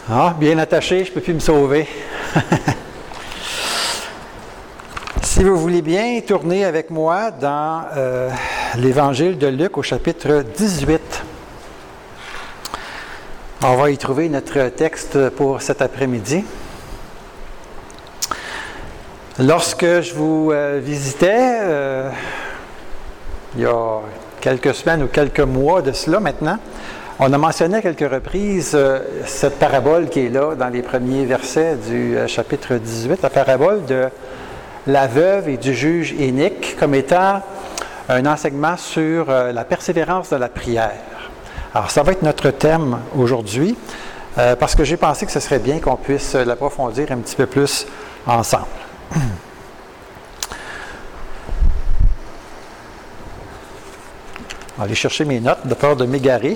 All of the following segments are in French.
Ah, bien attaché, je ne peux plus me sauver. Si vous voulez bien tourner avec moi dans l'Évangile de Luc au chapitre 18. On va y trouver notre texte pour cet après-midi. Lorsque je vous visitais, il y a quelques semaines ou quelques mois de cela maintenant, on a mentionné à quelques reprises cette parabole qui est là dans les premiers versets du chapitre 18, la parabole de la veuve et du juge inique, comme étant un enseignement sur la persévérance de la prière. Alors, ça va être notre thème aujourd'hui, parce que j'ai pensé que ce serait bien qu'on puisse l'approfondir un petit peu plus ensemble. Je vais aller chercher mes notes de peur de m'égarer.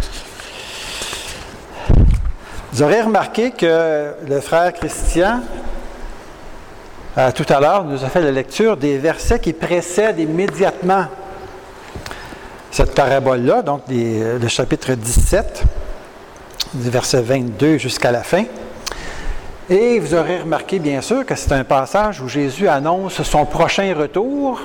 Vous aurez remarqué que le frère Christian, tout à l'heure, nous a fait la lecture des versets qui précèdent immédiatement cette parabole-là, donc le chapitre 17, du verset 22 jusqu'à la fin. Et vous aurez remarqué, bien sûr, que c'est un passage où Jésus annonce son prochain retour,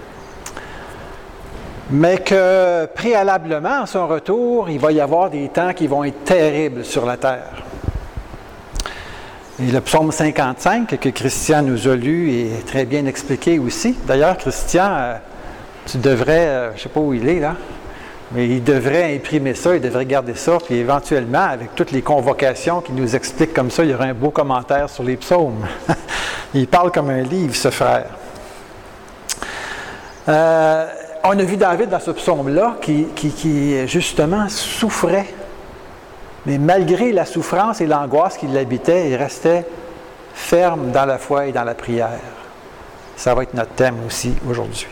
mais que préalablement à son retour, il va y avoir des temps qui vont être terribles sur la terre. Et le psaume 55 que Christian nous a lu est très bien expliqué aussi. D'ailleurs, Christian, tu devrais, je ne sais pas où il est là, mais il devrait imprimer ça, il devrait garder ça, puis éventuellement, avec toutes les convocations qui nous expliquent comme ça, il y aura un beau commentaire sur les psaumes. Il parle comme un livre, ce frère. On a vu David dans ce psaume-là qui justement souffrait. Mais malgré la souffrance et l'angoisse qui l'habitaient, il restait ferme dans la foi et dans la prière. Ça va être notre thème aussi aujourd'hui.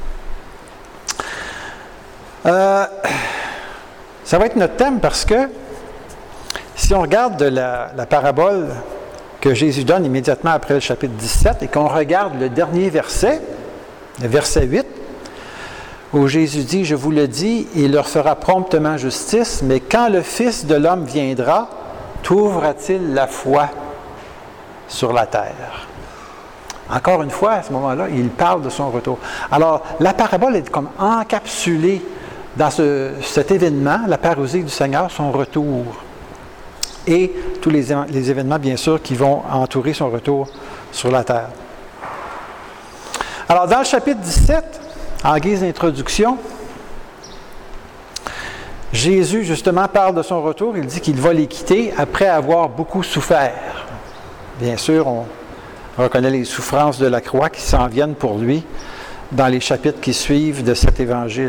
Ça va être notre thème parce que si on regarde la parabole que Jésus donne immédiatement après le chapitre 17 et qu'on regarde le dernier verset, le verset 8, où Jésus dit, « Je vous le dis, il leur fera promptement justice, mais quand le Fils de l'homme viendra, trouvera-t-il la foi sur la terre? » Encore une fois, à ce moment-là, il parle de son retour. Alors, la parabole est comme encapsulée dans cet événement, la parousie du Seigneur, son retour. Et tous les événements, bien sûr, qui vont entourer son retour sur la terre. Alors, dans le chapitre 17, en guise d'introduction, Jésus, justement, parle de son retour. Il dit qu'il va les quitter après avoir beaucoup souffert. Bien sûr, on reconnaît les souffrances de la croix qui s'en viennent pour lui dans les chapitres qui suivent de cet évangile.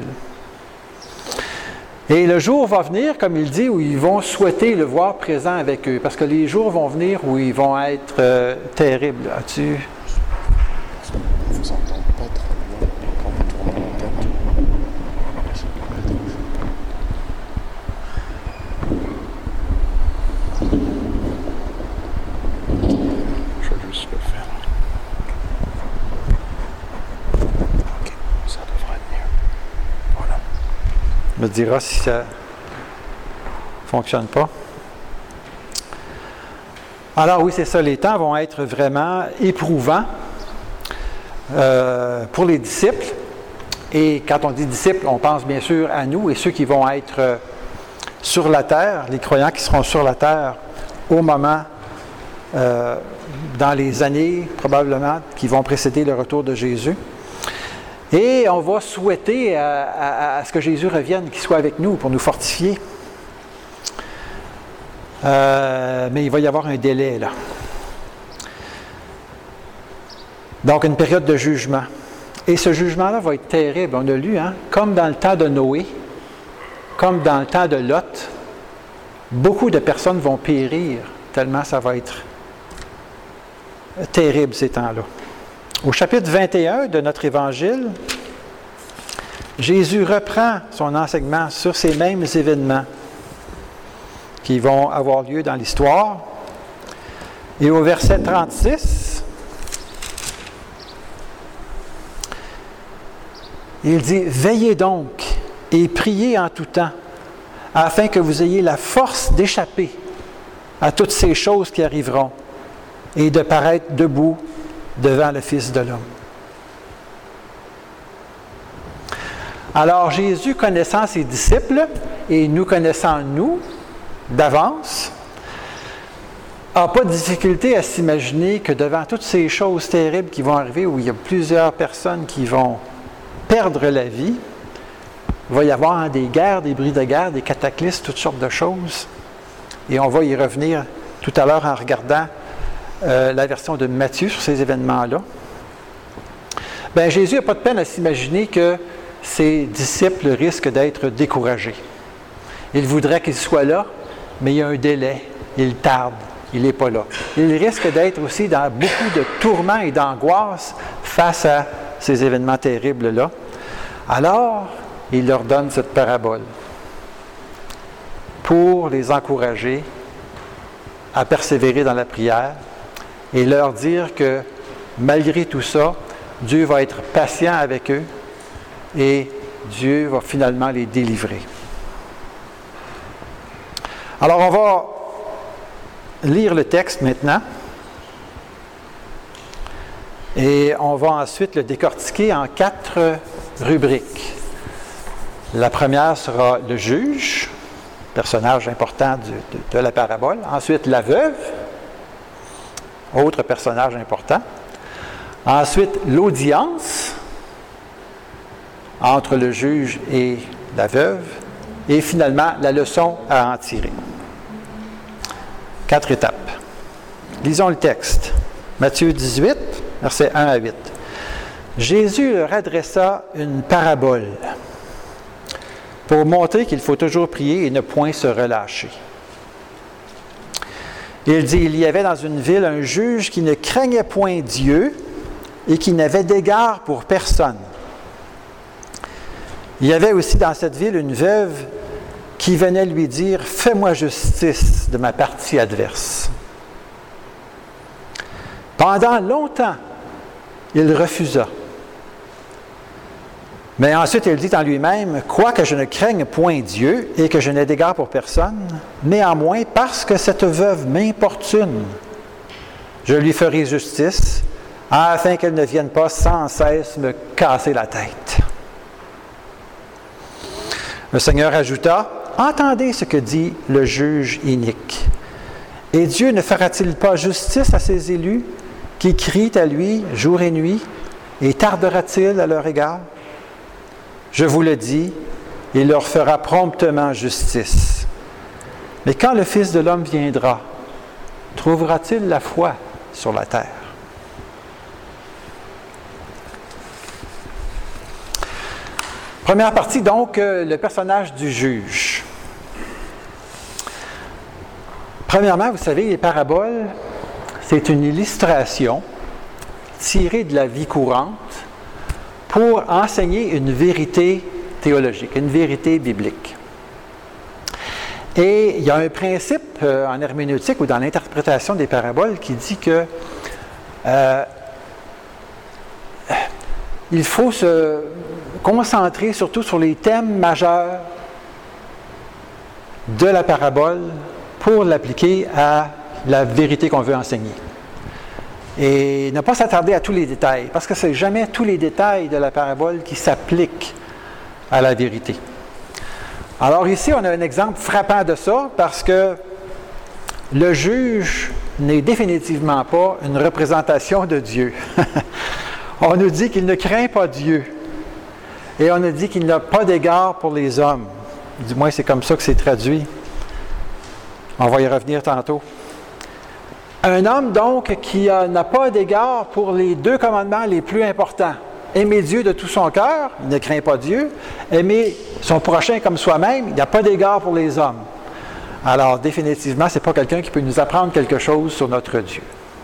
Et le jour va venir, comme il dit, où ils vont souhaiter le voir présent avec eux. Parce que les jours vont venir où ils vont être terribles. As-tu... me dira si ça ne fonctionne pas. Alors oui, c'est ça, les temps vont être vraiment éprouvants pour les disciples. Et quand on dit disciples, on pense bien sûr à nous et ceux qui vont être sur la terre, les croyants qui seront sur la terre au moment, dans les années probablement, qui vont précéder le retour de Jésus. Et on va souhaiter à ce que Jésus revienne, qu'il soit avec nous pour nous fortifier. Mais il va y avoir un délai là. Donc une période de jugement. Et ce jugement-là va être terrible. On a lu, comme dans le temps de Noé, comme dans le temps de Lot, beaucoup de personnes vont périr, tellement ça va être terrible ces temps-là. Au chapitre 21 de notre Évangile, Jésus reprend son enseignement sur ces mêmes événements qui vont avoir lieu dans l'histoire. Et au verset 36, il dit « Veillez donc et priez en tout temps, afin que vous ayez la force d'échapper à toutes ces choses qui arriveront et de paraître debout devant le Fils de l'homme. Alors Jésus, connaissant ses disciples et nous connaissant nous d'avance, n'a pas de difficulté à s'imaginer que devant toutes ces choses terribles qui vont arriver, où il y a plusieurs personnes qui vont perdre la vie, il va y avoir des guerres, des bris de guerre, des cataclysmes, toutes sortes de choses. Et on va y revenir tout à l'heure en regardant la version de Matthieu sur ces événements-là. Bien, Jésus n'a pas de peine à s'imaginer que ses disciples risquent d'être découragés. Il voudrait qu'ils soient là, mais il y a un délai, il tarde, il n'est pas là. Il risque d'être aussi dans beaucoup de tourments et d'angoisse face à ces événements terribles-là. Alors, il leur donne cette parabole pour les encourager à persévérer dans la prière et leur dire que malgré tout ça, Dieu va être patient avec eux et Dieu va finalement les délivrer. Alors, on va lire le texte maintenant et on va ensuite le décortiquer en 4 rubriques. La première sera le juge, personnage important de la parabole. Ensuite, la veuve, autre personnage important. Ensuite, l'audience entre le juge et la veuve. Et finalement, la leçon à en tirer. 4 étapes. Lisons le texte. Matthieu 18, versets 1 à 8. Jésus leur adressa une parabole pour montrer qu'il faut toujours prier et ne point se relâcher. Il dit, il y avait dans une ville un juge qui ne craignait point Dieu et qui n'avait d'égard pour personne. Il y avait aussi dans cette ville une veuve qui venait lui dire « Fais-moi justice de ma partie adverse ». Pendant longtemps, il refusa. Mais ensuite, il dit en lui-même « Quoique je ne craigne point Dieu et que je n'ai d'égard pour personne, néanmoins, parce que cette veuve m'importune, je lui ferai justice, afin qu'elle ne vienne pas sans cesse me casser la tête. » Le Seigneur ajouta, « Entendez ce que dit le juge inique. Et Dieu ne fera-t-il pas justice à ses élus qui crient à lui jour et nuit, et tardera-t-il à leur égard? Je vous le dis, il leur fera promptement justice. Mais quand le Fils de l'homme viendra, trouvera-t-il la foi sur la terre? » Première partie, donc, le personnage du juge. Premièrement, vous savez, les paraboles, c'est une illustration tirée de la vie courante pour enseigner une vérité théologique, une vérité biblique. Et il y a un principe en herméneutique ou dans l'interprétation des paraboles qui dit que il faut se concentrer surtout sur les thèmes majeurs de la parabole pour l'appliquer à la vérité qu'on veut enseigner. Et ne pas s'attarder à tous les détails, parce que ce n'est jamais tous les détails de la parabole qui s'appliquent à la vérité. Alors ici, on a un exemple frappant de ça, parce que le juge n'est définitivement pas une représentation de Dieu. On nous dit qu'il ne craint pas Dieu. Et on nous dit qu'il n'a pas d'égard pour les hommes. Du moins, c'est comme ça que c'est traduit. On va y revenir tantôt. Un homme, donc, qui n'a pas d'égard pour les 2 commandements les plus importants. Aimer Dieu de tout son cœur, il ne craint pas Dieu. Aimer son prochain comme soi-même, il n'a pas d'égard pour les hommes. Alors, définitivement, ce n'est pas quelqu'un qui peut nous apprendre quelque chose sur notre Dieu.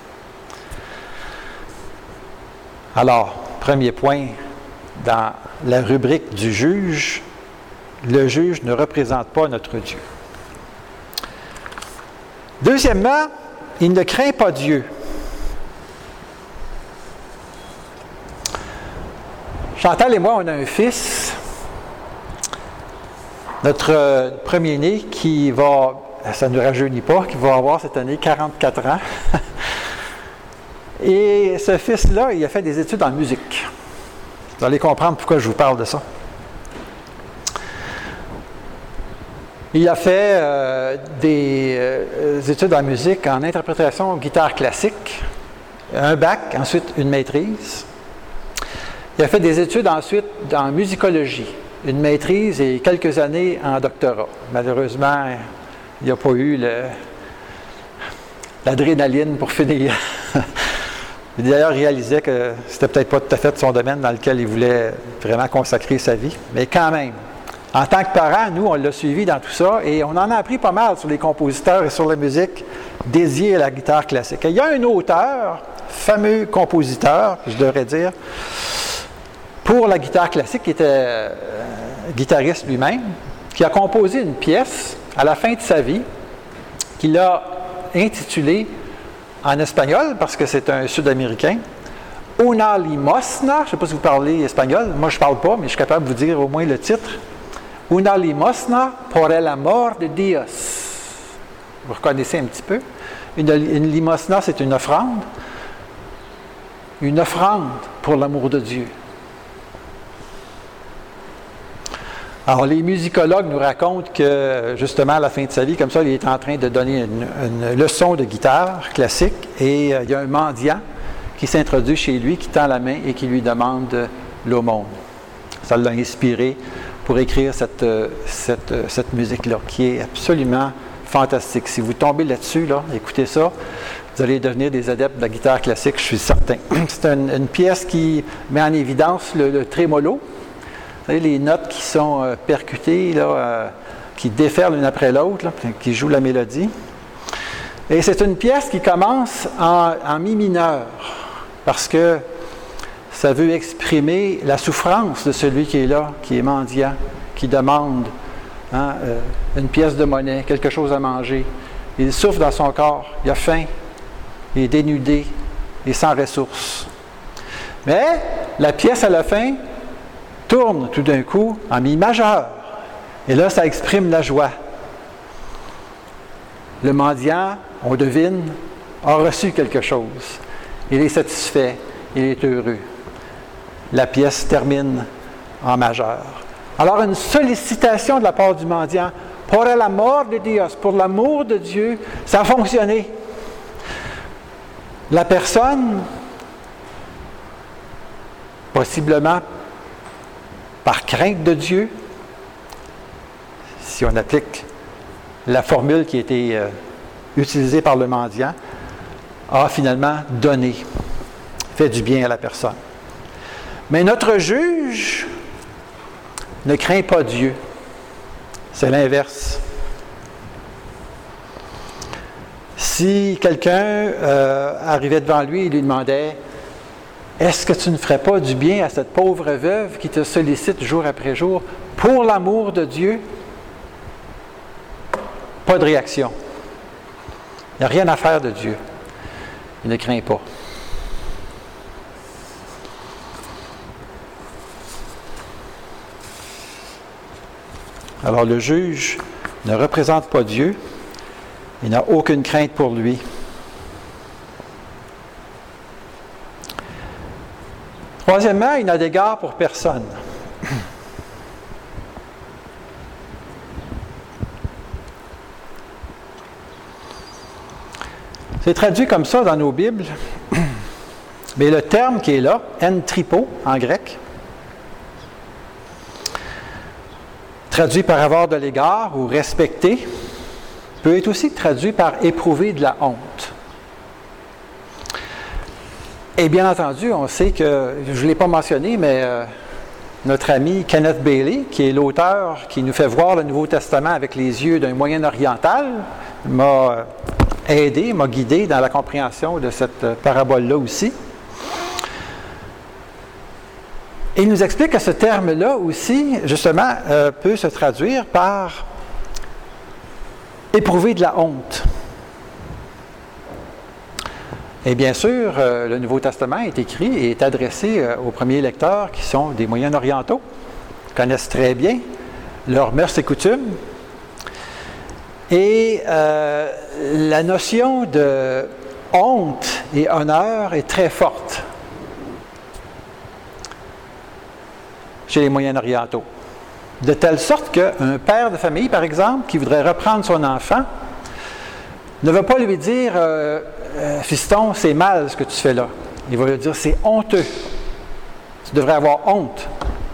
Alors, premier point, dans la rubrique du juge, le juge ne représente pas notre Dieu. Deuxièmement, il ne craint pas Dieu. Chantal et moi, on a un fils, notre premier-né, qui va ça ne rajeunit pas, qui va avoir cette année 44 ans. Et ce fils-là, il a fait des études en musique. Vous allez comprendre pourquoi je vous parle de ça. Il a fait des études en musique en interprétation guitare classique, un bac, ensuite une maîtrise. Il a fait des études ensuite en musicologie, une maîtrise et quelques années en doctorat. Malheureusement, il n'a pas eu l'adrénaline pour finir. Il d'ailleurs réalisait que c'était peut-être pas tout à fait son domaine dans lequel il voulait vraiment consacrer sa vie, mais quand même. En tant que parents, nous, on l'a suivi dans tout ça et on en a appris pas mal sur les compositeurs et sur la musique dédiée à la guitare classique. Et il y a un auteur, fameux compositeur, je devrais dire, pour la guitare classique, qui était guitariste lui-même, qui a composé une pièce à la fin de sa vie, qu'il a intitulée en espagnol, parce que c'est un Sud-Américain, Una limosna, je ne sais pas si vous parlez espagnol, moi je ne parle pas, mais je suis capable de vous dire au moins le titre. Una limosna por el amor de Dios. Vous reconnaissez un petit peu. Une limosna, c'est une offrande. Une offrande pour l'amour de Dieu. Alors, les musicologues nous racontent que, justement, à la fin de sa vie, comme ça, il est en train de donner une leçon de guitare classique et il y a un mendiant qui s'introduit chez lui, qui tend la main et qui lui demande l'aumône. Ça l'a inspiré pour écrire cette musique-là, qui est absolument fantastique. Si vous tombez là-dessus, là, écoutez ça, vous allez devenir des adeptes de la guitare classique, je suis certain. C'est une pièce qui met en évidence le trémolo. Vous savez, les notes qui sont percutées, là, qui déferlent l'une après l'autre, là, qui jouent la mélodie. Et c'est une pièce qui commence en mi mineur, parce que ça veut exprimer la souffrance de celui qui est là, qui est mendiant, qui demande une pièce de monnaie, quelque chose à manger. Il souffre dans son corps, il a faim, il est dénudé, il est sans ressources. Mais la pièce à la fin tourne tout d'un coup en mi majeur. Et là, ça exprime la joie. Le mendiant, on devine, a reçu quelque chose. Il est satisfait, il est heureux. La pièce termine en majeur. Alors, une sollicitation de la part du mendiant, pour l'amour de Dieu, pour l'amour de Dieu, ça a fonctionné. La personne, possiblement par crainte de Dieu, si on applique la formule qui a été utilisée par le mendiant, a finalement donné, fait du bien à la personne. Mais notre juge ne craint pas Dieu. C'est l'inverse. Si quelqu'un arrivait devant lui et lui demandait « Est-ce que tu ne ferais pas du bien à cette pauvre veuve qui te sollicite jour après jour pour l'amour de Dieu? » Pas de réaction. Il n'y a rien à faire de Dieu. Il ne craint pas. Alors le juge ne représente pas Dieu, il n'a aucune crainte pour lui. Troisièmement, il n'a d'égard pour personne. C'est traduit comme ça dans nos Bibles, mais le terme qui est là, entripo en grec, traduit par avoir de l'égard ou respecter, peut être aussi traduit par éprouver de la honte. Et bien entendu, on sait que, je ne l'ai pas mentionné, mais notre ami Kenneth Bailey, qui est l'auteur qui nous fait voir le Nouveau Testament avec les yeux d'un Moyen-Oriental, m'a aidé, m'a guidé dans la compréhension de cette parabole-là aussi. Et il nous explique que ce terme-là aussi, justement, peut se traduire par éprouver de la honte. Et bien sûr, le Nouveau Testament est écrit et est adressé aux premiers lecteurs qui sont des Moyen-Orientaux, connaissent très bien leurs mœurs et coutumes. Et la notion de honte et honneur est très forte chez les Moyen-Orientaux. De telle sorte qu'un père de famille, par exemple, qui voudrait reprendre son enfant, ne va pas lui dire fiston, c'est mal ce que tu fais là. Il va lui dire c'est honteux. Tu devrais avoir honte.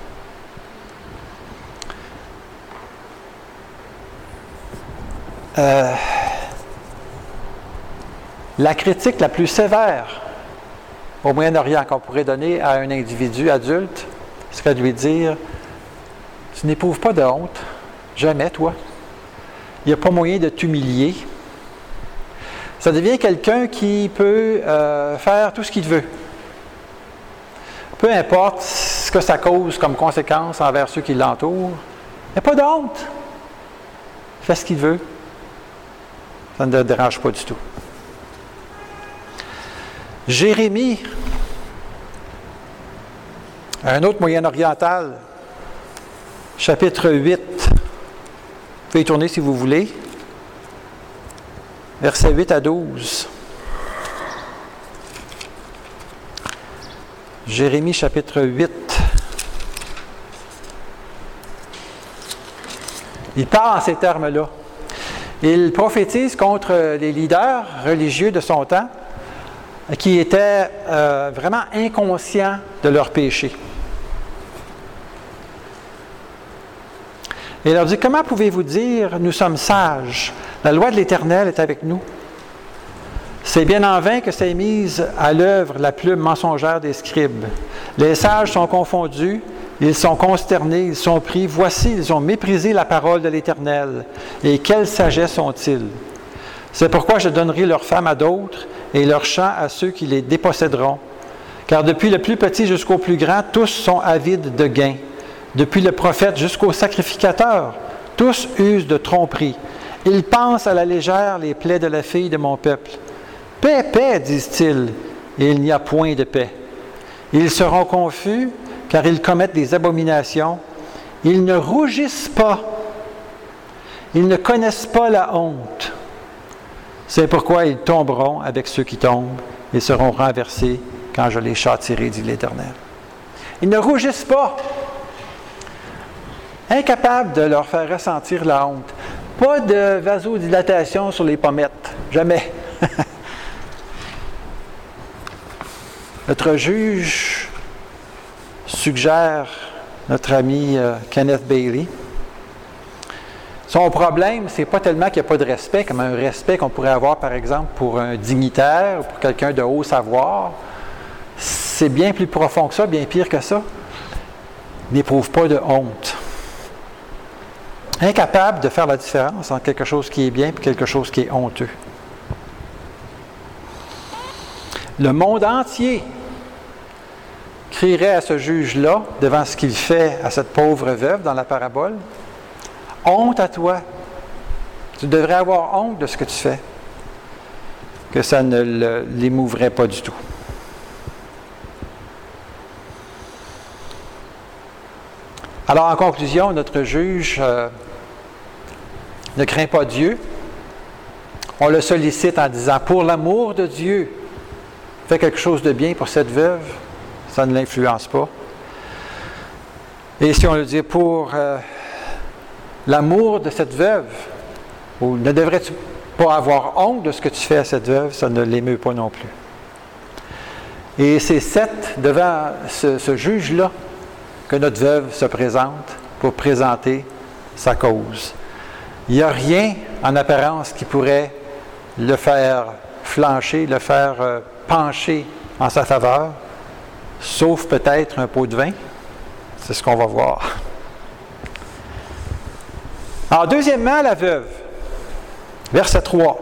La critique la plus sévère au Moyen-Orient qu'on pourrait donner à un individu adulte serait de lui dire tu n'éprouves pas de honte, jamais toi. Il n'y a pas moyen de t'humilier. Ça devient quelqu'un qui peut faire tout ce qu'il veut. Peu importe ce que ça cause comme conséquence envers ceux qui l'entourent. Il n'y a pas de honte. Il fait ce qu'il veut. Ça ne le dérange pas du tout. Jérémie, un autre Moyen-Oriental, chapitre 8. Vous pouvez y tourner si vous voulez. Versets 8 à 12. Jérémie, chapitre 8. Il parle en ces termes-là. Il prophétise contre les leaders religieux de son temps qui étaient vraiment inconscients de leurs péchés. Et il leur dit, comment pouvez-vous dire, nous sommes sages, la loi de l'Éternel est avec nous. C'est bien en vain que s'est mise à l'œuvre la plume mensongère des scribes. Les sages sont confondus, ils sont consternés, ils sont pris. Voici, ils ont méprisé la parole de l'Éternel. Et quelle sagesse ont-ils? C'est pourquoi je donnerai leurs femmes à d'autres et leurs champs à ceux qui les déposséderont. Car depuis le plus petit jusqu'au plus grand, tous sont avides de gain. Depuis le prophète jusqu'au sacrificateur, tous usent de tromperie. Ils pensent à la légère les plaies de la fille de mon peuple. Paix, paix, disent-ils, et il n'y a point de paix. Ils seront confus, car ils commettent des abominations. Ils ne rougissent pas. Ils ne connaissent pas la honte. C'est pourquoi ils tomberont avec ceux qui tombent et seront renversés quand je les châtirai, dit l'Éternel. Ils ne rougissent pas. Incapables de leur faire ressentir la honte. Pas de vasodilatation sur les pommettes. Jamais. Notre juge suggère notre ami Kenneth Bailey. Son problème, c'est pas tellement qu'il n'y a pas de respect, comme un respect qu'on pourrait avoir, par exemple, pour un dignitaire, pour quelqu'un de haut savoir. C'est bien plus profond que ça, bien pire que ça. Il n'éprouve pas de honte. Incapable de faire la différence entre quelque chose qui est bien et quelque chose qui est honteux. Le monde entier crierait à ce juge-là, devant ce qu'il fait à cette pauvre veuve dans la parabole, « Honte à toi! Tu devrais avoir honte de ce que tu fais. » Que ça ne l'émouverait pas du tout. Alors, en conclusion, notre juge ne craint pas Dieu. On le sollicite en disant, pour l'amour de Dieu, fais quelque chose de bien pour cette veuve. Ça ne l'influence pas. Et si on le dit pour l'amour de cette veuve, ou ne devrais-tu pas avoir honte de ce que tu fais à cette veuve, ça ne l'émeut pas non plus. Et c'est devant ce juge-là que notre veuve se présente pour présenter sa cause. Il n'y a rien en apparence qui pourrait le faire flancher, le faire pencher en sa faveur, sauf peut-être un pot de vin. C'est ce qu'on va voir. Alors, deuxièmement, la veuve. Verset 3.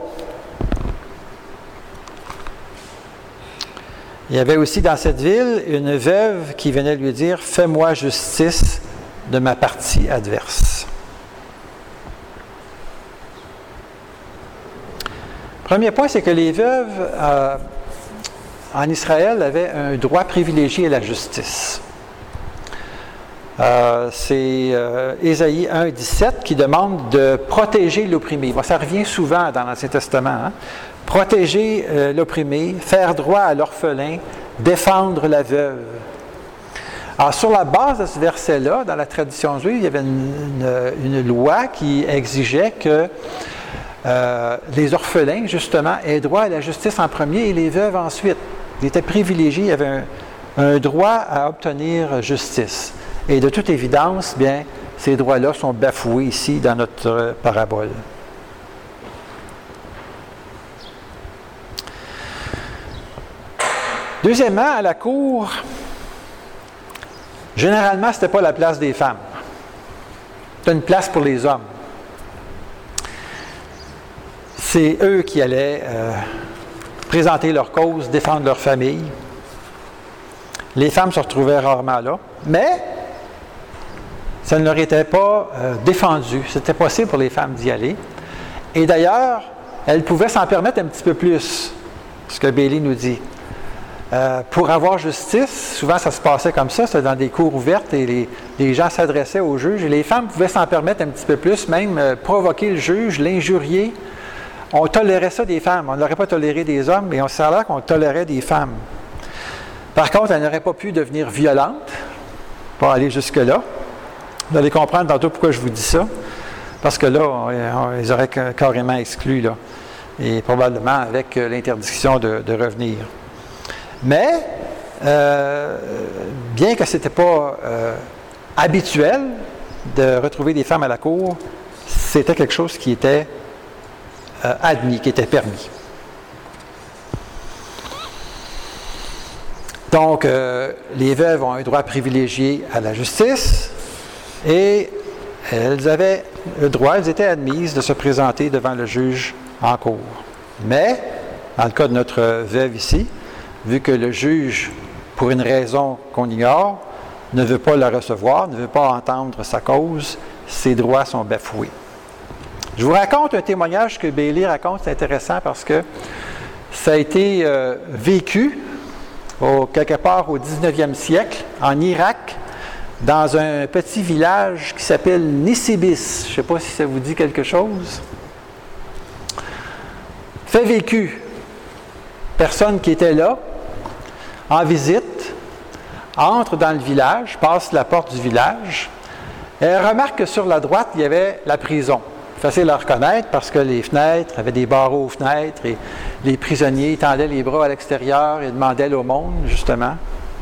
Il y avait aussi dans cette ville une veuve qui venait lui dire « Fais-moi justice de ma partie adverse. » Premier point, c'est que les veuves en Israël avaient un droit privilégié à la justice. C'est Ésaïe 1, 17 qui demande de protéger l'opprimé. Bon, ça revient souvent dans l'Ancien Testament. Hein? Protéger l'opprimé, faire droit à l'orphelin, défendre la veuve. Alors, sur la base de ce verset-là, dans la tradition juive, il y avait une loi qui exigeait que les orphelins, justement, aient droit à la justice en premier et les veuves ensuite. Ils étaient privilégiés, il y avait un droit à obtenir justice. Et de toute évidence, bien, ces droits-là sont bafoués ici dans notre parabole. Deuxièmement, à la cour, généralement, ce n'était pas la place des femmes. C'était une place pour les hommes. C'est eux qui allaient présenter leur cause, défendre leur famille. Les femmes se retrouvaient rarement là, mais ça ne leur était pas défendu. C'était possible pour les femmes d'y aller. Et d'ailleurs, elles pouvaient s'en permettre un petit peu plus, ce que Bailey nous dit. Pour avoir justice, souvent ça se passait comme ça, c'était dans des cours ouvertes et les gens s'adressaient au juge et les femmes pouvaient s'en permettre un petit peu plus, même provoquer le juge, l'injurier. On tolérait ça des femmes, on n'aurait pas toléré des hommes, mais on s'est l'air qu'on tolérait des femmes. Par contre, elles n'auraient pas pu devenir violentes, pas aller jusque-là. Vous allez comprendre tantôt pourquoi je vous dis ça, parce que là, ils auraient carrément exclu, là, et probablement avec l'interdiction de revenir. Mais, bien que ce n'était pas habituel de retrouver des femmes à la cour, c'était quelque chose qui était admis, qui était permis. Donc, les veuves ont un droit privilégié à la justice et elles avaient le droit, elles étaient admises de se présenter devant le juge en cour. Mais, dans le cas de notre veuve ici, vu que le juge, pour une raison qu'on ignore, ne veut pas la recevoir, ne veut pas entendre sa cause, ses droits sont bafoués. Je vous raconte un témoignage que Bailey raconte, c'est intéressant parce que ça a été vécu quelque part au 19e siècle, en Irak, dans un petit village qui s'appelle Nisibis. Je ne sais pas si ça vous dit quelque chose. Fait vécu. Personne qui était là, en visite, entre dans le village, passe la porte du village, et elle remarque que sur la droite, il y avait la prison. Facile à reconnaître parce que les fenêtres, avaient des barreaux aux fenêtres et les prisonniers tendaient les bras à l'extérieur et demandaient l'aumône, justement.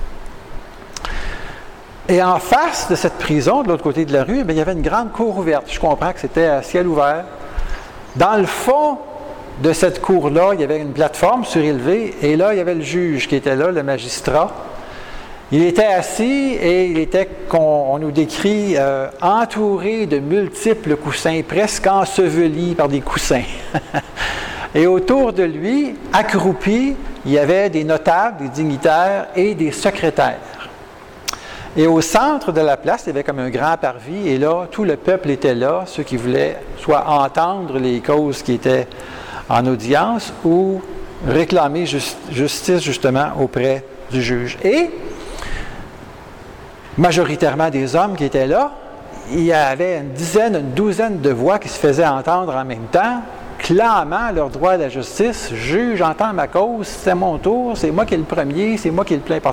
Et en face de cette prison, de l'autre côté de la rue, bien, il y avait une grande cour ouverte. Je comprends que c'était à ciel ouvert. Dans le fond de cette cour-là, il y avait une plateforme surélevée et là, il y avait le juge qui était là, le magistrat. Il était assis et il était, on nous décrit, entouré de multiples coussins, presque enseveli par des coussins. Et autour de lui, accroupis, il y avait des notables, des dignitaires et des secrétaires. Et au centre de la place, il y avait comme un grand parvis, et là, tout le peuple était là, ceux qui voulaient soit entendre les causes qui étaient en audience ou réclamer justice justement auprès du juge. Et majoritairement des hommes qui étaient là, il y avait une douzaine de voix qui se faisaient entendre en même temps, clamant leur droit à la justice. « Juge, j'entends ma cause, c'est mon tour, c'est moi qui est le premier, c'est moi qui est le plus important. »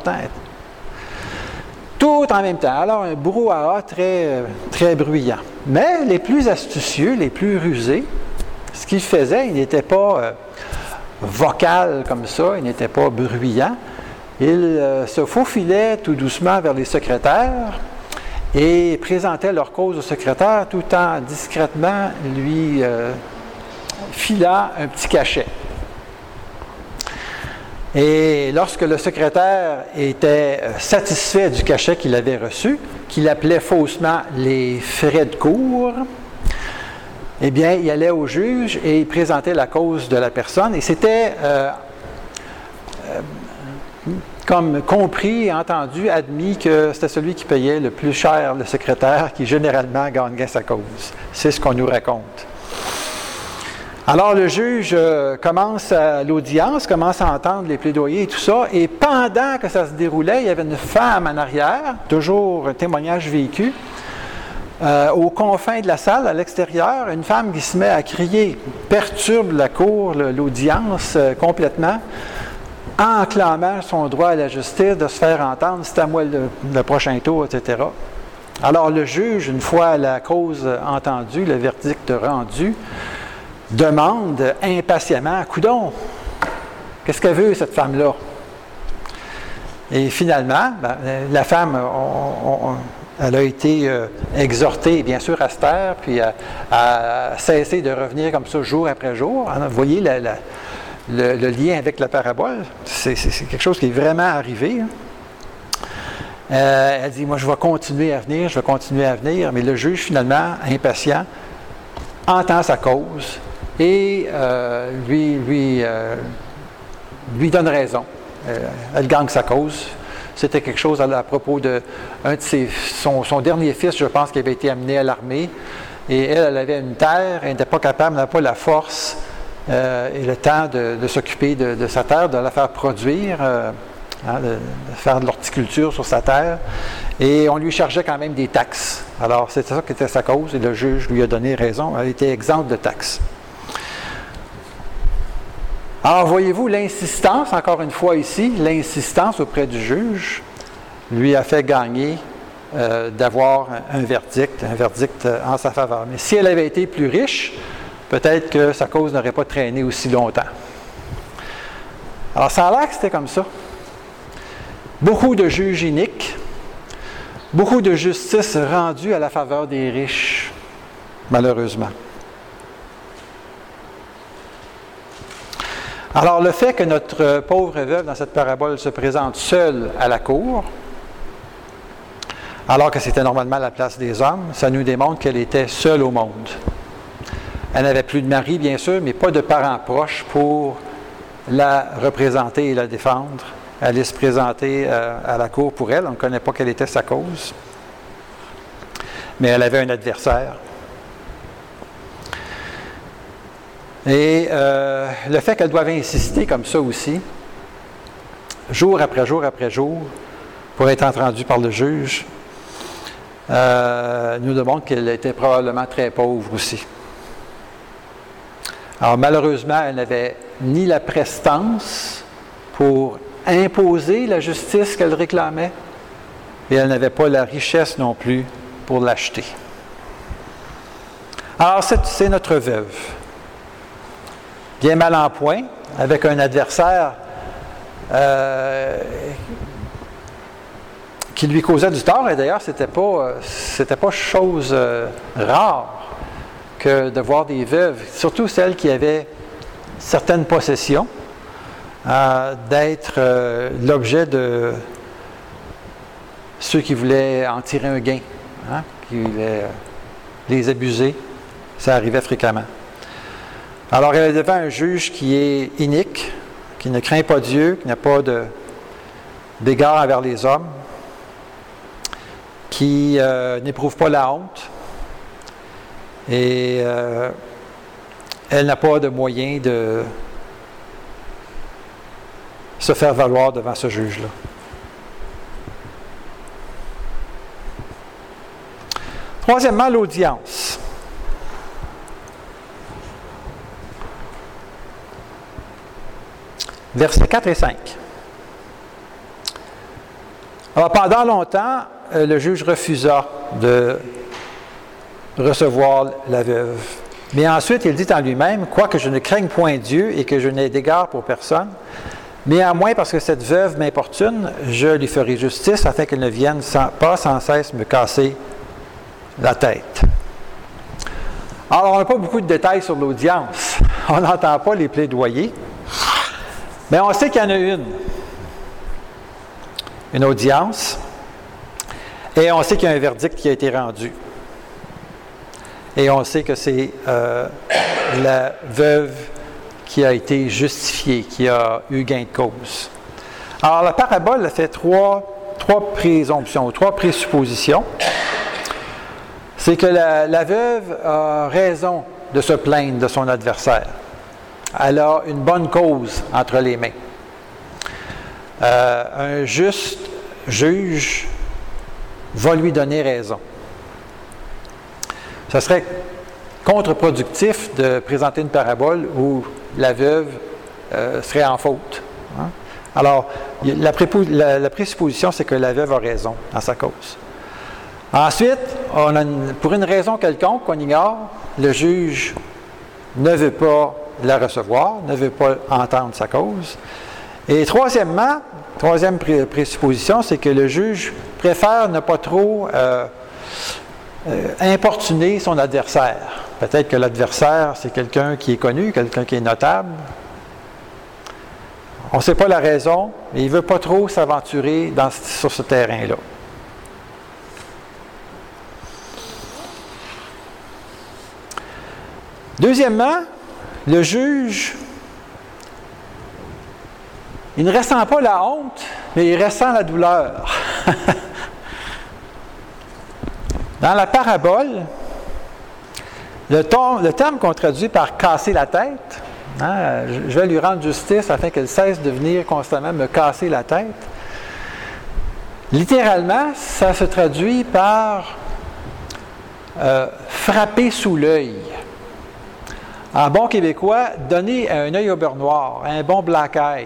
Tout en même temps. Alors, un brouhaha très, très bruyant. Mais les plus astucieux, les plus rusés, ce qu'ils faisaient, ils n'étaient pas vocal comme ça, ils n'étaient pas bruyants. Ils se faufilaient tout doucement vers les secrétaires et présentaient leur cause au secrétaire tout en discrètement lui filant un petit cachet. Et lorsque le secrétaire était satisfait du cachet qu'il avait reçu, qu'il appelait faussement les frais de cour, eh bien, il allait au juge et il présentait la cause de la personne. Et c'était comme compris et entendu, admis que c'était celui qui payait le plus cher, le secrétaire, qui généralement gagnait sa cause. C'est ce qu'on nous raconte. Alors le juge commence l'audience, commence à entendre les plaidoyers et tout ça, et pendant que ça se déroulait, il y avait une femme en arrière, toujours un témoignage vécu, aux confins de la salle, à l'extérieur, une femme qui se met à crier, perturbe la cour, l'audience complètement, en clamant son droit à la justice, de se faire entendre, c'est à moi le prochain tour, etc. Alors le juge, une fois la cause entendue, le verdict rendu, demande impatiemment, coudon, qu'est-ce qu'elle veut cette femme-là? Et finalement, la femme, elle a été exhortée, bien sûr, à se taire, puis à cesser de revenir comme ça jour après jour. Vous voyez le lien avec la parabole, c'est quelque chose qui est vraiment arrivé. Elle dit, moi je vais continuer à venir, mais le juge, finalement, impatient, entend sa cause et lui donne raison. Elle gagne sa cause. C'était quelque chose à propos de son dernier fils, je pense, qui avait été amené à l'armée. Et elle avait une terre, elle n'était pas capable, elle n'avait pas la force et le temps de s'occuper de sa terre, de la faire produire, de faire de l'horticulture sur sa terre. Et on lui chargeait quand même des taxes. Alors, c'était ça qui était sa cause, et le juge lui a donné raison. Elle était exempte de taxes. Alors, voyez-vous, l'insistance, encore une fois ici, l'insistance auprès du juge lui a fait gagner d'avoir un verdict en sa faveur. Mais si elle avait été plus riche, peut-être que sa cause n'aurait pas traîné aussi longtemps. Alors, ça a l'air que c'était comme ça. Beaucoup de juges iniques, beaucoup de justice rendue à la faveur des riches, malheureusement. Alors, le fait que notre pauvre veuve, dans cette parabole, se présente seule à la cour, alors que c'était normalement la place des hommes, ça nous démontre qu'elle était seule au monde. Elle n'avait plus de mari, bien sûr, mais pas de parents proches pour la représenter et la défendre. Elle allait se présenter à la cour pour elle. On ne connaît pas quelle était sa cause. Mais elle avait un adversaire. Et le fait qu'elle doive insister comme ça aussi, jour après jour après jour, pour être entendue par le juge, nous démontre qu'elle était probablement très pauvre aussi. Alors malheureusement, elle n'avait ni la prestance pour imposer la justice qu'elle réclamait, et elle n'avait pas la richesse non plus pour l'acheter. Alors c'est notre veuve. Bien mal en point, avec un adversaire qui lui causait du tort, et d'ailleurs, c'était pas chose rare que de voir des veuves, surtout celles qui avaient certaines possessions, d'être l'objet de ceux qui voulaient en tirer un gain, qui voulaient les abuser. Ça arrivait fréquemment. Alors, elle est devant un juge qui est inique, qui ne craint pas Dieu, qui n'a pas d'égard envers les hommes, qui n'éprouve pas la honte, et elle n'a pas de moyen de se faire valoir devant ce juge-là. Troisièmement, l'audience. Versets 4 et 5. Alors, pendant longtemps, le juge refusa de recevoir la veuve. Mais ensuite, il dit en lui-même, « Quoique je ne craigne point Dieu et que je n'ai d'égard pour personne, néanmoins, parce que cette veuve m'importune, je lui ferai justice afin qu'elle ne vienne pas sans cesse me casser la tête. » Alors, on n'a pas beaucoup de détails sur l'audience. On n'entend pas les plaidoyers. Mais on sait qu'il y en a une audience, et on sait qu'il y a un verdict qui a été rendu. Et on sait que c'est la veuve qui a été justifiée, qui a eu gain de cause. Alors, la parabole fait trois présomptions, trois présuppositions. C'est que la veuve a raison de se plaindre de son adversaire. elle a une bonne cause entre les mains. Un juste juge va lui donner raison. Ce serait contre-productif de présenter une parabole où la veuve serait en faute. Hein? Alors, la présupposition, c'est que la veuve a raison dans sa cause. Ensuite, pour une raison quelconque qu'on ignore, le juge ne veut pas la recevoir, ne veut pas entendre sa cause. Et troisième présupposition, c'est que le juge préfère ne pas trop importuner son adversaire. Peut-être que l'adversaire, c'est quelqu'un qui est connu, quelqu'un qui est notable. On ne sait pas la raison, mais il ne veut pas trop s'aventurer sur ce terrain-là. Deuxièmement, le juge, il ne ressent pas la honte, mais il ressent la douleur. Dans la parabole, le terme qu'on traduit par « casser la tête », hein, je vais lui rendre justice afin qu'elle cesse de venir constamment me casser la tête. Littéralement, ça se traduit par frapper sous l'œil. En bon québécois, donner un œil au beurre noir, un bon black eye.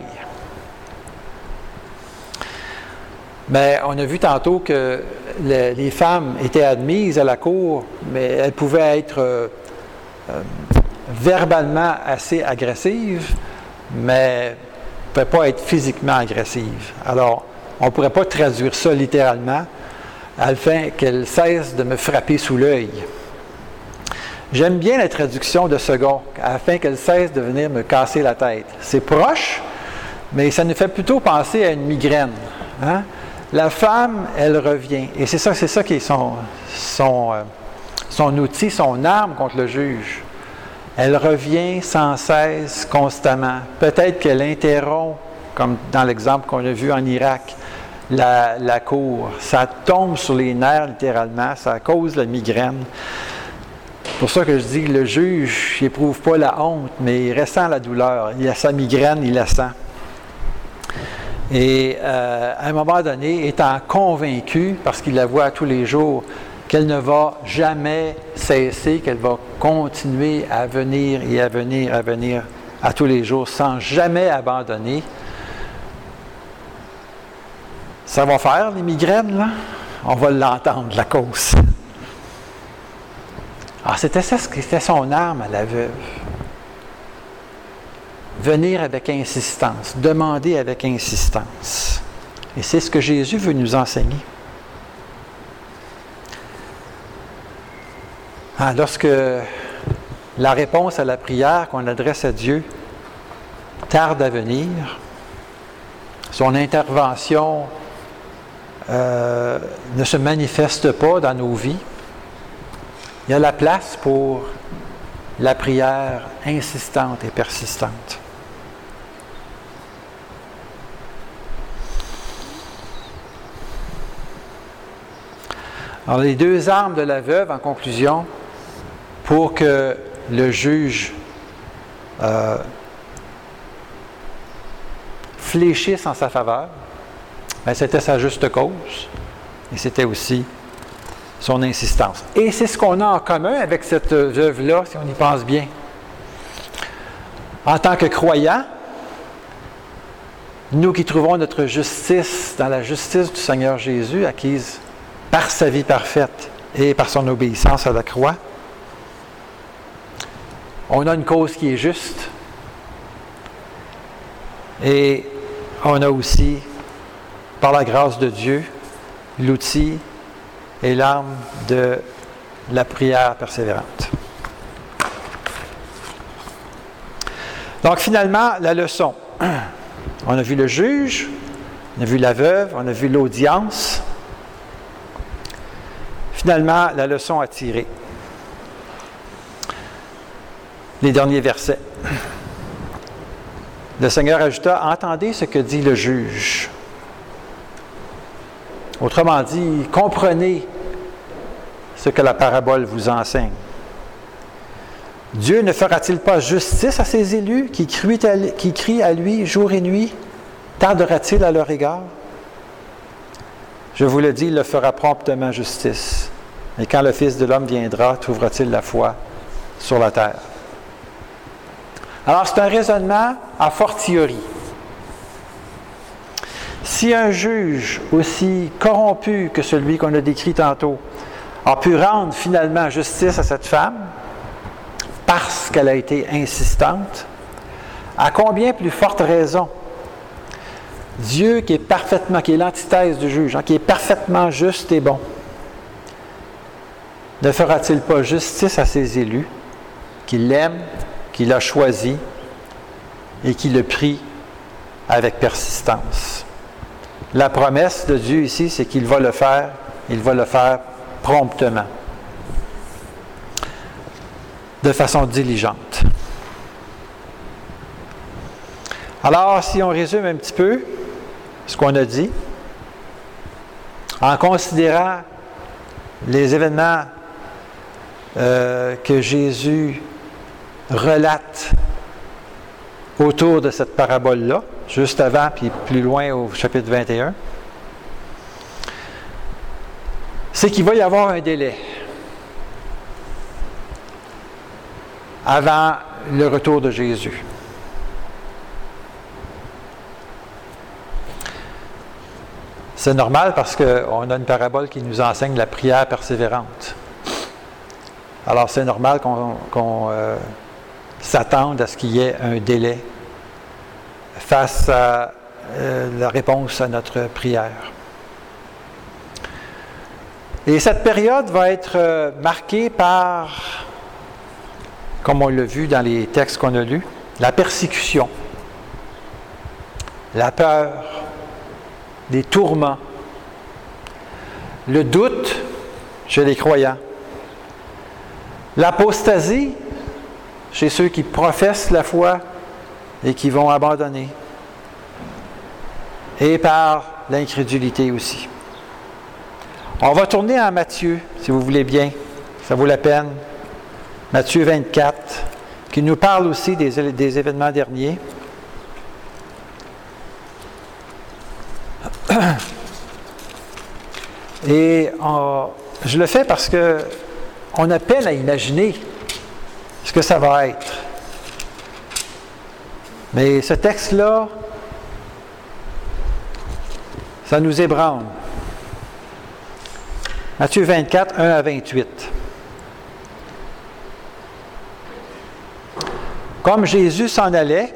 Mais on a vu tantôt que les femmes étaient admises à la cour, mais elles pouvaient être verbalement assez agressives, mais ne pouvaient pas être physiquement agressives. Alors, on ne pourrait pas traduire ça littéralement, afin qu'elles cessent de me frapper sous l'œil. J'aime bien la traduction de second, afin qu'elle cesse de venir me casser la tête. C'est proche, mais ça nous fait plutôt penser à une migraine. Hein? La femme, elle revient. Et c'est ça qui est son outil, son arme contre le juge. Elle revient sans cesse, constamment. Peut-être qu'elle interrompt, comme dans l'exemple qu'on a vu en Irak, la cour. Ça tombe sur les nerfs, littéralement. Ça cause la migraine. C'est pour ça que je dis que le juge n'éprouve pas la honte, mais il ressent la douleur. Il a sa migraine, il la sent. Et à un moment donné, étant convaincu, parce qu'il la voit tous les jours, qu'elle ne va jamais cesser, qu'elle va continuer à venir et à venir à tous les jours sans jamais abandonner, ça va faire les migraines, là? On va l'entendre, la cause. Alors, c'était son arme à la veuve. Venir avec insistance, demander avec insistance. Et c'est ce que Jésus veut nous enseigner. Lorsque la réponse à la prière qu'on adresse à Dieu tarde à venir, son intervention ne se manifeste pas dans nos vies, il y a la place pour la prière insistante et persistante. Alors, les deux armes de la veuve, en conclusion, pour que le juge fléchisse en sa faveur, c'était sa juste cause et c'était aussi son insistance. Et c'est ce qu'on a en commun avec cette veuve-là, si on y pense bien. En tant que croyants, nous qui trouvons notre justice dans la justice du Seigneur Jésus, acquise par sa vie parfaite et par son obéissance à la croix, on a une cause qui est juste. Et on a aussi, par la grâce de Dieu, l'outil et l'arme de la prière persévérante. Donc finalement, la leçon. On a vu le juge, on a vu la veuve, on a vu l'audience. Finalement, la leçon à tirer. Les derniers versets. Le Seigneur ajouta, « Entendez ce que dit le juge. » Autrement dit, comprenez ce que la parabole vous enseigne. Dieu ne fera-t-il pas justice à ses élus qui crient à lui jour et nuit? Tardera-t-il à leur égard? Je vous le dis, il le fera promptement justice. Et quand le Fils de l'homme viendra, trouvera-t-il la foi sur la terre? Alors, c'est un raisonnement a fortiori. Si un juge aussi corrompu que celui qu'on a décrit tantôt a pu rendre finalement justice à cette femme parce qu'elle a été insistante, à combien plus forte raison Dieu qui est l'antithèse du juge, qui est parfaitement juste et bon, ne fera-t-il pas justice à ses élus, qui l'aiment, qui l'a choisi et qui le prient avec persistance? La promesse de Dieu ici, c'est qu'il va le faire promptement, de façon diligente. Alors, si on résume un petit peu ce qu'on a dit, en considérant les événements que Jésus relate autour de cette parabole-là, juste avant, puis plus loin au chapitre 21, c'est qu'il va y avoir un délai avant le retour de Jésus. C'est normal parce qu'on a une parabole qui nous enseigne la prière persévérante. Alors c'est normal qu'on s'attende à ce qu'il y ait un délai face à la réponse à notre prière. Et cette période va être marquée par, comme on l'a vu dans les textes qu'on a lus, la persécution, la peur, des tourments, le doute chez les croyants, l'apostasie chez ceux qui professent la foi et qui vont abandonner, et par l'incrédulité aussi. On va tourner en Matthieu, si vous voulez bien, ça vaut la peine. Matthieu 24, qui nous parle aussi des événements derniers. Et je le fais parce qu'on a peine à imaginer ce que ça va être. Mais ce texte-là, ça nous ébranle. Matthieu 24, 1 à 28. Comme Jésus s'en allait,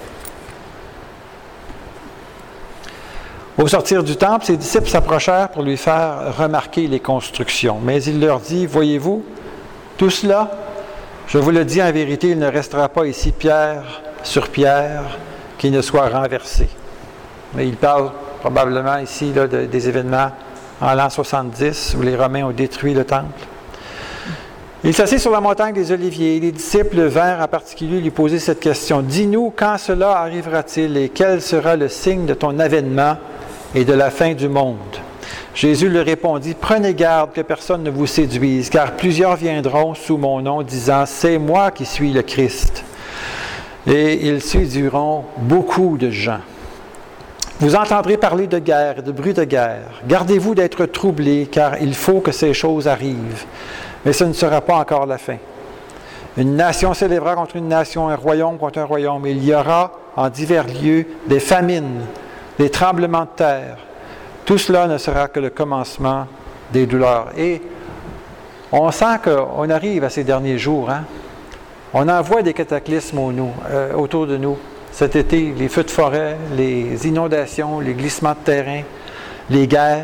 au sortir du temple, ses disciples s'approchèrent pour lui faire remarquer les constructions. Mais il leur dit, « Voyez-vous, tout cela, je vous le dis en vérité, il ne restera pas ici pierre sur pierre qui ne soit renversé. » Mais il parle probablement ici là, des événements en l'an 70 où les Romains ont détruit le temple. Il s'assit sur la montagne des Oliviers et les disciples vinrent en particulier lui poser cette question. « Dis-nous, quand cela arrivera-t-il et quel sera le signe de ton avènement et de la fin du monde? » Jésus leur répondit, « Prenez garde que personne ne vous séduise, car plusieurs viendront sous mon nom, disant, « C'est moi qui suis le Christ. » Et ils séduiront beaucoup de gens. Vous entendrez parler de guerre et de bruit de guerre. Gardez-vous d'être troublés, car il faut que ces choses arrivent. Mais ce ne sera pas encore la fin. Une nation s'élèvera contre une nation, un royaume contre un royaume. Il y aura en divers lieux des famines, des tremblements de terre. Tout cela ne sera que le commencement des douleurs. Et on sent qu'on arrive à ces derniers jours. Hein? On en voit des cataclysmes autour de nous. Cet été, les feux de forêt, les inondations, les glissements de terrain, les guerres.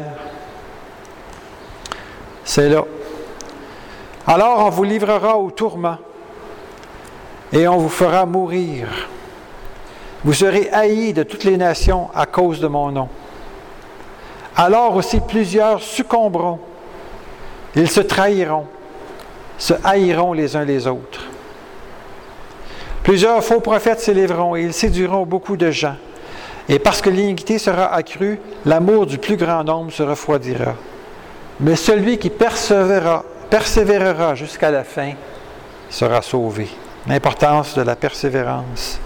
C'est là. Alors on vous livrera au tourment et on vous fera mourir. Vous serez haïs de toutes les nations à cause de mon nom. Alors aussi plusieurs succomberont. Ils se trahiront, se haïront les uns les autres. Plusieurs faux prophètes s'élèveront et ils séduiront beaucoup de gens. Et parce que l'iniquité sera accrue, l'amour du plus grand nombre se refroidira. Mais celui qui persévérera jusqu'à la fin sera sauvé. l'importance de la persévérance.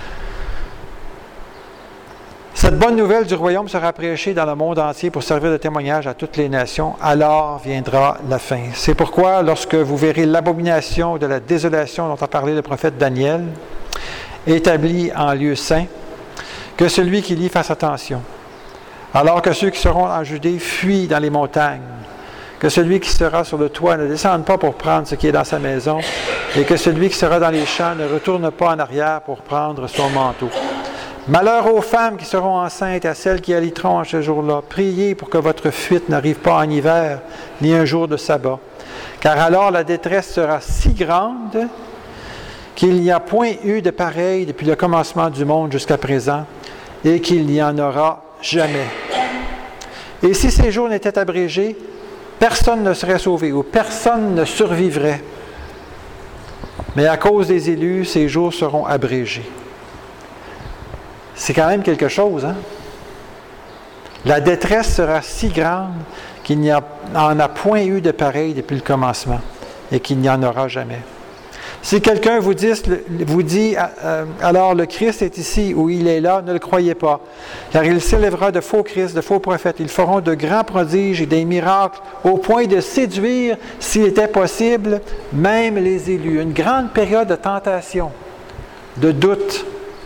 Cette bonne nouvelle du royaume sera prêchée dans le monde entier pour servir de témoignage à toutes les nations. Alors viendra la fin. C'est pourquoi, lorsque vous verrez l'abomination de la désolation dont a parlé le prophète Daniel, établie en lieu saint, que celui qui lit fasse attention. Alors que ceux qui seront en Judée fuient dans les montagnes, que celui qui sera sur le toit ne descende pas pour prendre ce qui est dans sa maison, et que celui qui sera dans les champs ne retourne pas en arrière pour prendre son manteau. Malheur aux femmes qui seront enceintes et à celles qui allaiteront en ce jour-là. Priez pour que votre fuite n'arrive pas en hiver, ni un jour de sabbat. Car alors la détresse sera si grande qu'il n'y a point eu de pareil depuis le commencement du monde jusqu'à présent, et qu'il n'y en aura jamais. Et si ces jours n'étaient abrégés, personne ne serait sauvé, ou personne ne survivrait. Mais à cause des élus, ces jours seront abrégés. C'est quand même quelque chose, hein? La détresse sera si grande qu'il n'y en a point eu de pareil depuis le commencement et qu'il n'y en aura jamais. Si quelqu'un vous dit alors le Christ est ici ou il est là, ne le croyez pas, car il s'élèvera de faux Christ, de faux prophètes. Ils feront de grands prodiges et des miracles au point de séduire, s'il était possible, même les élus. Une grande période de tentation, de doute.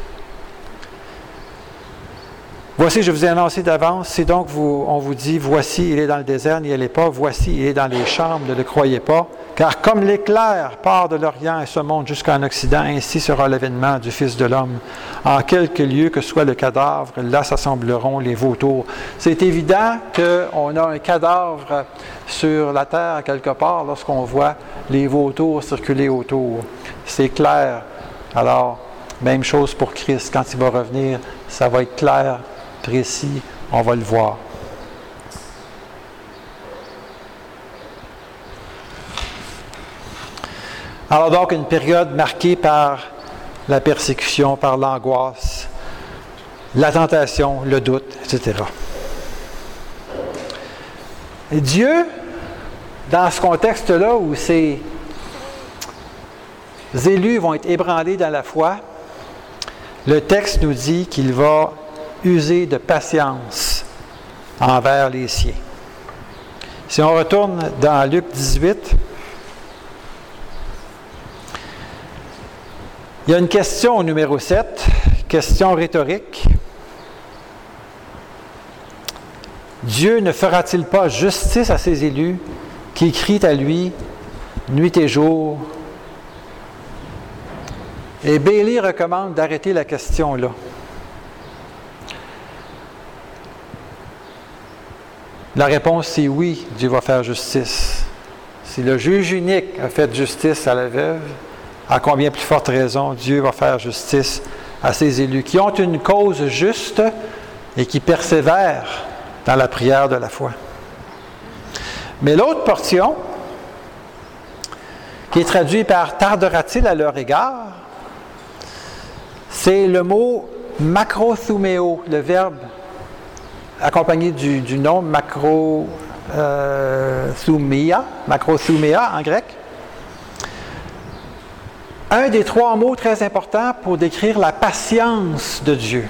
Voici, je vous ai annoncé d'avance, si donc on vous dit, voici, il est dans le désert, n'y allez pas, voici, il est dans les chambres, ne le croyez pas, car comme l'éclair part de l'Orient et se monte jusqu'en Occident, ainsi sera l'avènement du Fils de l'homme. En quelque lieu que soit le cadavre, là s'assembleront les vautours. C'est évident qu'on a un cadavre sur la terre quelque part lorsqu'on voit les vautours circuler autour. C'est clair. Alors, même chose pour Christ, quand il va revenir, ça va être clair, précis, on va le voir. Alors donc, une période marquée par la persécution, par l'angoisse, la tentation, le doute, etc. Et Dieu, dans ce contexte-là où ces élus vont être ébranlés dans la foi, le texte nous dit qu'il va user de patience envers les siens. Si on retourne dans Luc 18, il y a une question au numéro 7, question rhétorique. Dieu ne fera-t-il pas justice à ses élus qui crient à lui nuit et jour? Et Bailey recommande d'arrêter la question là. La réponse, c'est oui, Dieu va faire justice. Si le juge unique a fait justice à la veuve, à combien plus forte raison Dieu va faire justice à ses élus qui ont une cause juste et qui persévèrent dans la prière de la foi. Mais l'autre portion, qui est traduite par « tardera-t-il à leur égard », c'est le mot « macrothumeo », le verbe accompagné du nom macrothumia en grec. Un des trois mots très importants pour décrire la patience de Dieu.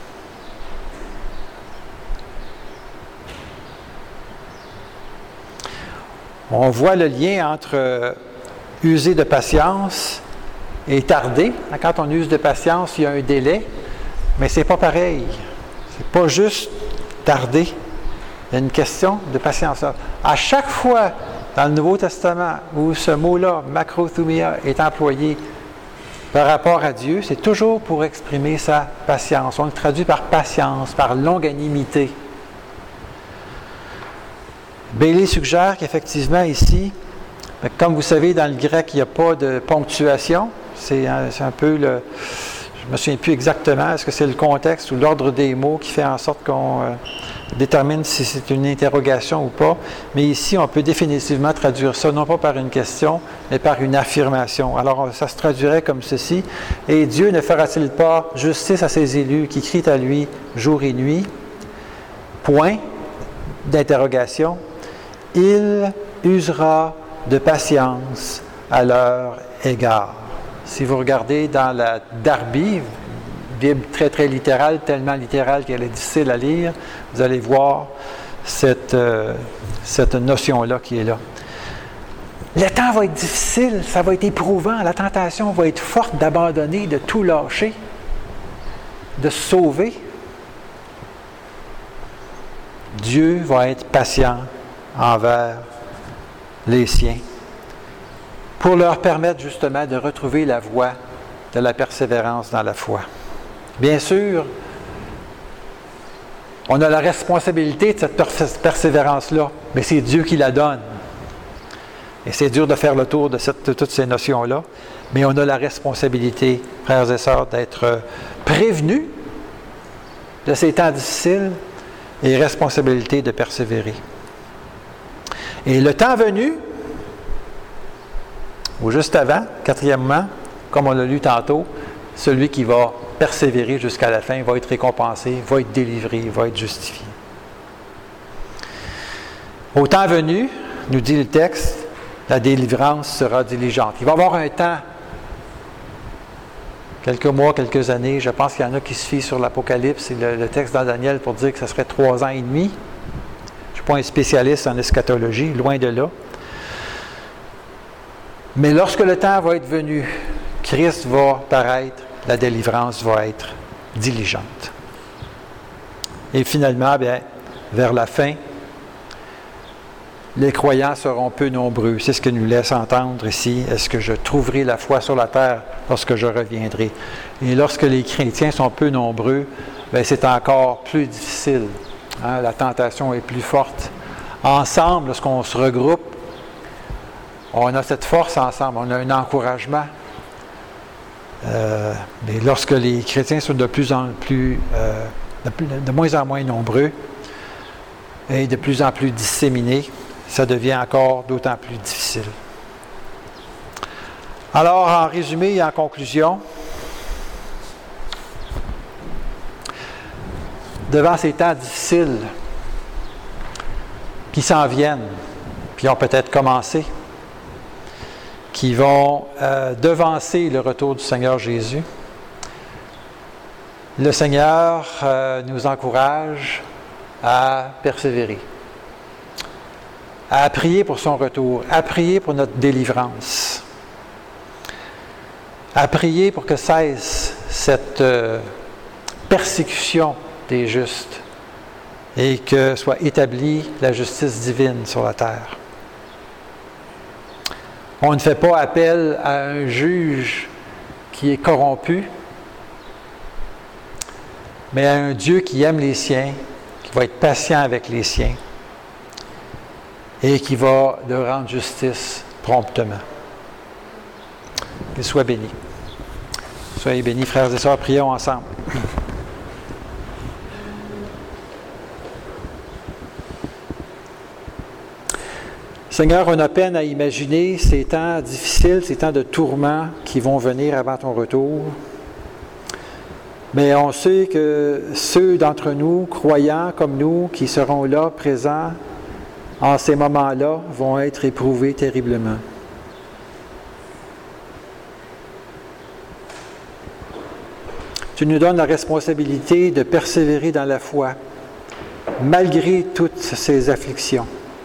On voit le lien entre user de patience et tarder. Quand on use de patience, il y a un délai, mais ce n'est pas pareil. Ce n'est pas juste tarder. Il y a une question de patience. À chaque fois dans le Nouveau Testament où ce mot-là, macrothumia, est employé par rapport à Dieu, c'est toujours pour exprimer sa patience. On le traduit par patience, par longanimité. Bailey suggère qu'effectivement ici, comme vous savez, dans le grec, il n'y a pas de ponctuation. C'est un peu le... Je ne me souviens plus exactement, est-ce que c'est le contexte ou l'ordre des mots qui fait en sorte qu'on détermine si c'est une interrogation ou pas. Mais ici, on peut définitivement traduire ça, non pas par une question, mais par une affirmation. Alors, ça se traduirait comme ceci. « Et Dieu ne fera-t-il pas justice à ses élus qui crient à lui jour et nuit? » Point d'interrogation. « Il usera de patience à leur égard. » Si vous regardez dans la Darby, Bible très très littérale, tellement littérale qu'elle est difficile à lire, vous allez voir cette notion-là qui est là. Le temps va être difficile, ça va être éprouvant, la tentation va être forte d'abandonner, de tout lâcher, de se sauver. Dieu va être patient envers les siens pour leur permettre justement de retrouver la voie de la persévérance dans la foi. Bien sûr, on a la responsabilité de cette persévérance-là, mais c'est Dieu qui la donne. Et c'est dur de faire le tour de toutes ces notions-là, mais on a la responsabilité, frères et sœurs, d'être prévenus de ces temps difficiles et responsabilité de persévérer. Et le temps venu, ou juste avant, quatrièmement, comme on l'a lu tantôt, celui qui va persévérer jusqu'à la fin va être récompensé, va être délivré, va être justifié. Au temps venu, nous dit le texte, la délivrance sera diligente. Il va y avoir un temps, quelques mois, quelques années, je pense qu'il y en a qui se fient sur l'Apocalypse et le texte dans Daniel pour dire que ce serait 3 ans et demi. Je ne suis pas un spécialiste en eschatologie, loin de là. Mais lorsque le temps va être venu, Christ va paraître, la délivrance va être diligente. Et finalement, bien, vers la fin, les croyants seront peu nombreux. C'est ce que nous laisse entendre ici. Est-ce que je trouverai la foi sur la terre lorsque je reviendrai? Et lorsque les chrétiens sont peu nombreux, bien, c'est encore plus difficile. Hein? La tentation est plus forte. Ensemble, lorsqu'on se regroupe, on a cette force ensemble, on a un encouragement. Mais lorsque les chrétiens sont de moins en moins nombreux et de plus en plus disséminés, ça devient encore d'autant plus difficile. Alors, en résumé et en conclusion, devant ces temps difficiles qui s'en viennent, qui ont peut-être commencé, qui vont devancer le retour du Seigneur Jésus, le Seigneur nous encourage à persévérer, à prier pour son retour, à prier pour notre délivrance, à prier pour que cesse cette persécution des justes et que soit établie la justice divine sur la terre. On ne fait pas appel à un juge qui est corrompu, mais à un Dieu qui aime les siens, qui va être patient avec les siens et qui va leur rendre justice promptement. Qu'il soit béni. Soyez bénis, frères et sœurs, prions ensemble. Seigneur, on a peine à imaginer ces temps difficiles, ces temps de tourment qui vont venir avant ton retour. Mais on sait que ceux d'entre nous, croyants comme nous, qui seront là, présents, en ces moments-là, vont être éprouvés terriblement. Tu nous donnes la responsabilité de persévérer dans la foi, malgré toutes ces afflictions.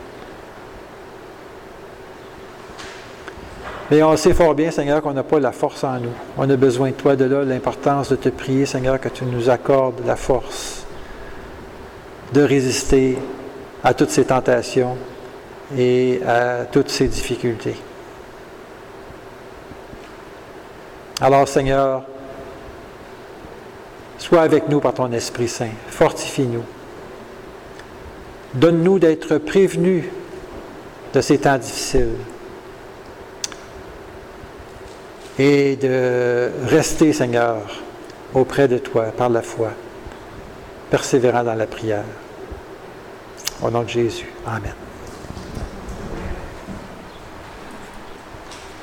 Mais on sait fort bien, Seigneur, qu'on n'a pas la force en nous. On a besoin de toi, de là l'importance de te prier, Seigneur, que tu nous accordes la force de résister à toutes ces tentations et à toutes ces difficultés. Alors, Seigneur, sois avec nous par ton Esprit Saint. Fortifie-nous. Donne-nous d'être prévenus de ces temps difficiles. Et de rester, Seigneur, auprès de toi par la foi, persévérant dans la prière. Au nom de Jésus. Amen.